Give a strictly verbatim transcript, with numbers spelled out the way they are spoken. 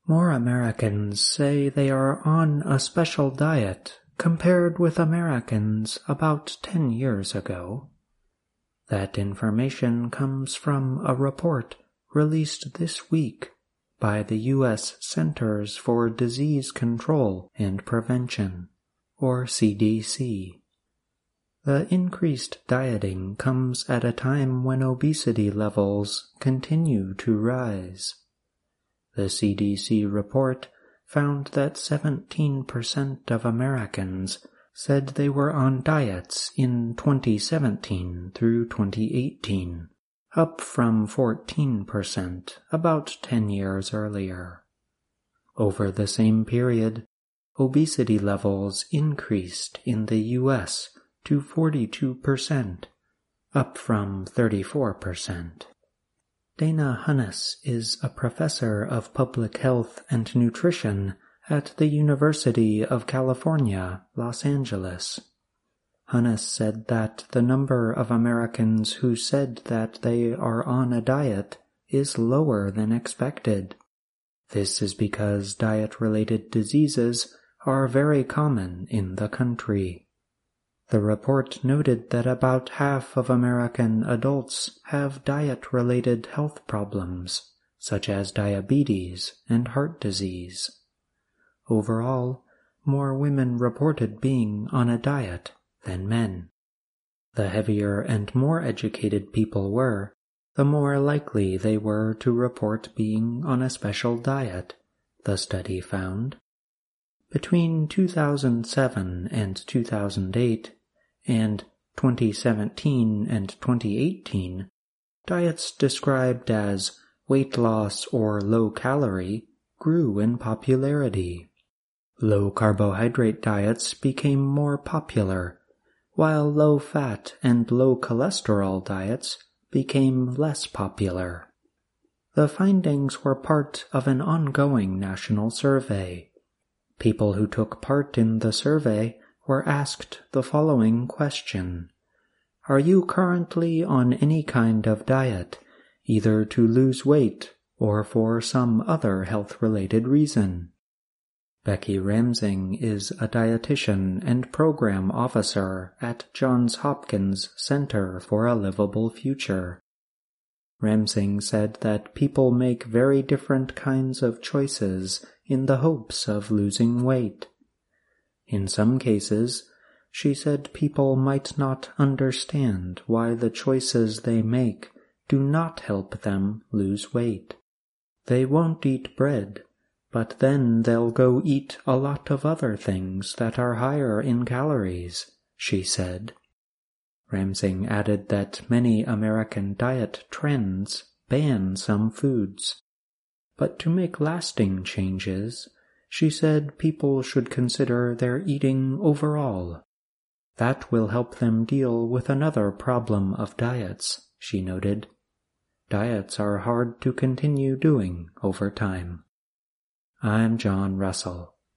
More Americans say they are on a special diet compared with Americans about ten years ago. That information comes from a report released this week by the U S Centers for Disease Control and Prevention, or C D C. The increased dieting comes at a time when obesity levels continue to rise. The C D C report found that seventeen percent of Americans said they were on diets in twenty seventeen through twenty eighteen, up from fourteen percent about ten years earlier. Over the same period, obesity levels increased in the U S to forty-two percent, up from thirty-four percent. Dana Hunnes is a professor of public health and nutrition at the University of California, Los Angeles. Hunnes said that the number of Americans who said that they are on a diet is lower than expected. This is because diet-related diseases are very common in the country. The report noted that about half of American adults have diet-related health problems, such as diabetes and heart disease. Overall, more women reported being on a diet than men. The heavier and more educated people were, the more likely they were to report being on a special diet, the study found. Between two thousand seven and two thousand eight, and twenty seventeen and twenty eighteen, diets described as weight loss or low-calorie grew in popularity. Low-carbohydrate diets became more popular, while low-fat and low-cholesterol diets became less popular. The findings were part of an ongoing national survey. People who took part in the survey were asked the following question: Are you currently on any kind of diet, either to lose weight or for some other health-related reason? Becky Ramsing is a dietitian and program officer at Johns Hopkins Center for a Livable Future. Ramsing said that people make very different kinds of choices in the hopes of losing weight. In some cases, she said people might not understand why the choices they make do not help them lose weight. They won't eat bread, but then they'll go eat a lot of other things that are higher in calories, she said. Ramsing added that many American diet trends ban some foods. But to make lasting changes, she said people should consider their eating overall. That will help them deal with another problem of diets, she noted. Diets are hard to continue doing over time. I'm John Russell.